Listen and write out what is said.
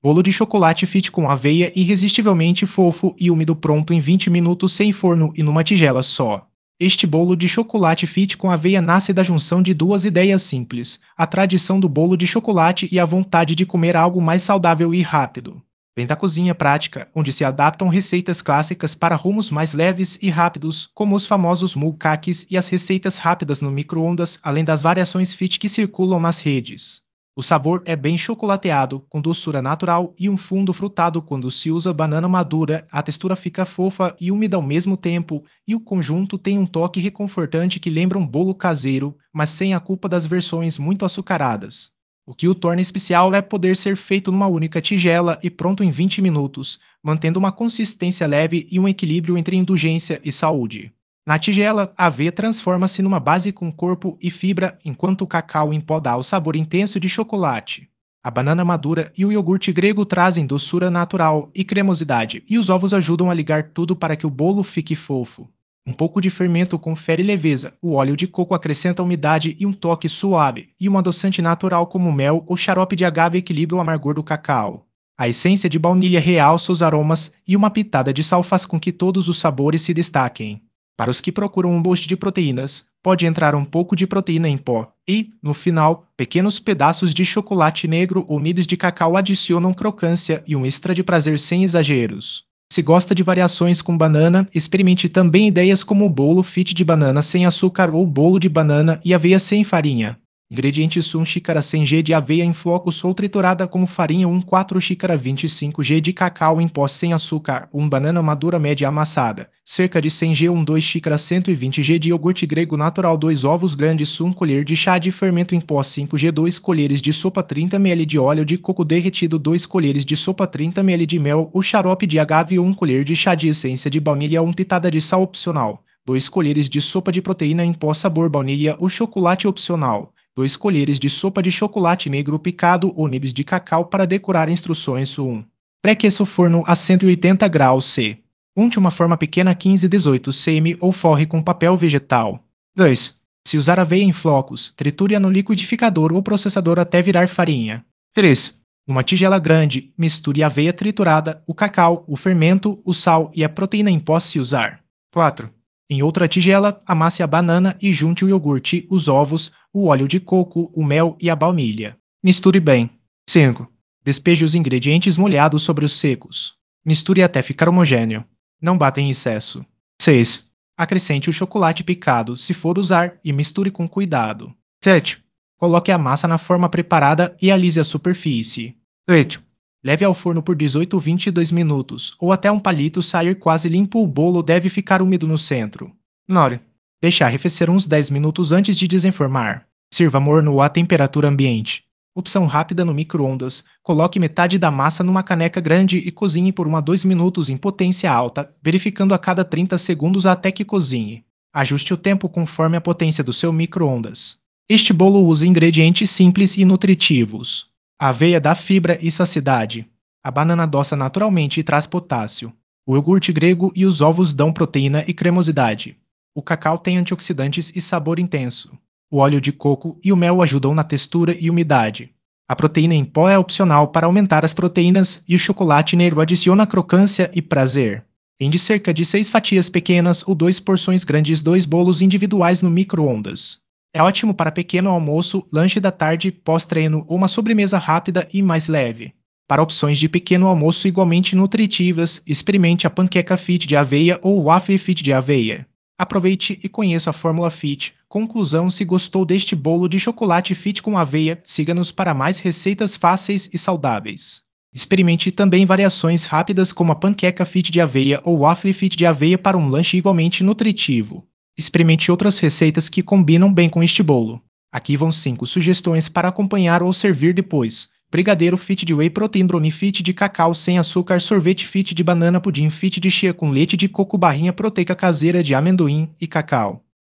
Bolo de chocolate fit com aveia irresistivelmente fofo e úmido pronto em 20 minutos sem forno e numa tigela só. Este bolo de chocolate fit com aveia nasce da junção de duas ideias simples: a tradição do bolo de chocolate e a vontade de comer algo mais saudável e rápido. Vem da cozinha prática, onde se adaptam receitas clássicas para rumos mais leves e rápidos, como os famosos mulcakes e as receitas rápidas no micro-ondas, além das variações fit que circulam nas redes. O sabor é bem chocolateado, com doçura natural e um fundo frutado quando se usa banana madura, a textura fica fofa e úmida ao mesmo tempo, e o conjunto tem um toque reconfortante que lembra um bolo caseiro, mas sem a culpa das versões muito açucaradas. O que o torna especial é poder ser feito numa única tigela e pronto em 20 minutos, mantendo uma consistência leve e um equilíbrio entre indulgência e saúde. Na tigela, a aveia transforma-se numa base com corpo e fibra, enquanto o cacau em pó dá o sabor intenso de chocolate. A banana madura e o iogurte grego trazem doçura natural e cremosidade, e os ovos ajudam a ligar tudo para que o bolo fique fofo. Um pouco de fermento confere leveza, o óleo de coco acrescenta umidade e um toque suave, e um adoçante natural como mel ou xarope de agave equilibra o amargor do cacau. A essência de baunilha realça os aromas e uma pitada de sal faz com que todos os sabores se destaquem. Para os que procuram um boost de proteínas, pode entrar um pouco de proteína em pó e, no final, pequenos pedaços de chocolate negro ou nibs de cacau adicionam crocância e um extra de prazer sem exageros. Se gosta de variações com banana, experimente também ideias como o bolo fit de banana sem açúcar ou bolo de banana e aveia sem farinha. Ingredientes: 1 xícara 100 g de aveia em flocos ou triturada como farinha, 4 xícara 25 g de cacau em pó sem açúcar, 1 banana madura média amassada, cerca de 100 g, 2 xícaras 120 g de iogurte grego natural, 2 ovos grandes, 1 colher de chá de fermento em pó 5 g, 2 colheres de sopa 30 ml de óleo de coco derretido, 2 colheres de sopa 30 ml de mel, o xarope de agave, 1 colher de chá de essência de baunilha, 1 pitada de sal opcional, 2 colheres de sopa de proteína em pó sabor baunilha, o chocolate opcional, 2 colheres de sopa de chocolate negro picado ou nibs de cacau para decorar. Instruções: 1. Pré-aqueça o forno a 180 graus C. Unte uma forma pequena 15-18 cm ou forre com papel vegetal. 2. Se usar aveia em flocos, triture-a no liquidificador ou processador até virar farinha. 3. Numa tigela grande, misture a aveia triturada, o cacau, o fermento, o sal e a proteína em pó se usar. 4. Em outra tigela, amasse a banana e junte o iogurte, os ovos, o óleo de coco, o mel e a baunilha. Misture bem. 5. Despeje os ingredientes molhados sobre os secos. Misture até ficar homogêneo. Não bata em excesso. 6. Acrescente o chocolate picado, se for usar, e misture com cuidado. 7. Coloque a massa na forma preparada e alise a superfície. 8. Leve ao forno por 18-22 minutos, ou até um palito sair quase limpo. O bolo deve ficar úmido no centro. 9. Deixe arrefecer uns 10 minutos antes de desenformar. Sirva morno ou à temperatura ambiente. Opção rápida no micro-ondas. Coloque metade da massa numa caneca grande e cozinhe por 1 a 2 minutos em potência alta, verificando a cada 30 segundos até que cozinhe. Ajuste o tempo conforme a potência do seu micro-ondas. Este bolo usa ingredientes simples e nutritivos. A aveia dá fibra e saciedade. A banana adoça naturalmente e traz potássio. O iogurte grego e os ovos dão proteína e cremosidade. O cacau tem antioxidantes e sabor intenso. O óleo de coco e o mel ajudam na textura e umidade. A proteína em pó é opcional para aumentar as proteínas e o chocolate negro adiciona crocância e prazer. Rende cerca de 6 fatias pequenas ou 2 porções grandes, 2 bolos individuais no micro-ondas. É ótimo para pequeno almoço, lanche da tarde, pós-treino ou uma sobremesa rápida e mais leve. Para opções de pequeno almoço igualmente nutritivas, experimente a panqueca fit de aveia ou o waffle fit de aveia. Aproveite e conheça a fórmula fit. Conclusão: se gostou deste bolo de chocolate fit com aveia, siga-nos para mais receitas fáceis e saudáveis. Experimente também variações rápidas como a panqueca fit de aveia ou waffle fit de aveia para um lanche igualmente nutritivo. Experimente outras receitas que combinam bem com este bolo. Aqui vão 5 sugestões para acompanhar ou servir depois: brigadeiro fit de whey protein, brownie fit de cacau sem açúcar, sorvete fit de banana, pudim fit de chia com leite de coco, barrinha proteica caseira de amendoim e cacau.